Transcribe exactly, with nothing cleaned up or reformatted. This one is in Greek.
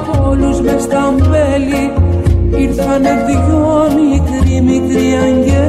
όλους μες στα μπέλη ήρθανε δυο μικροί μικροί αγγέλοι.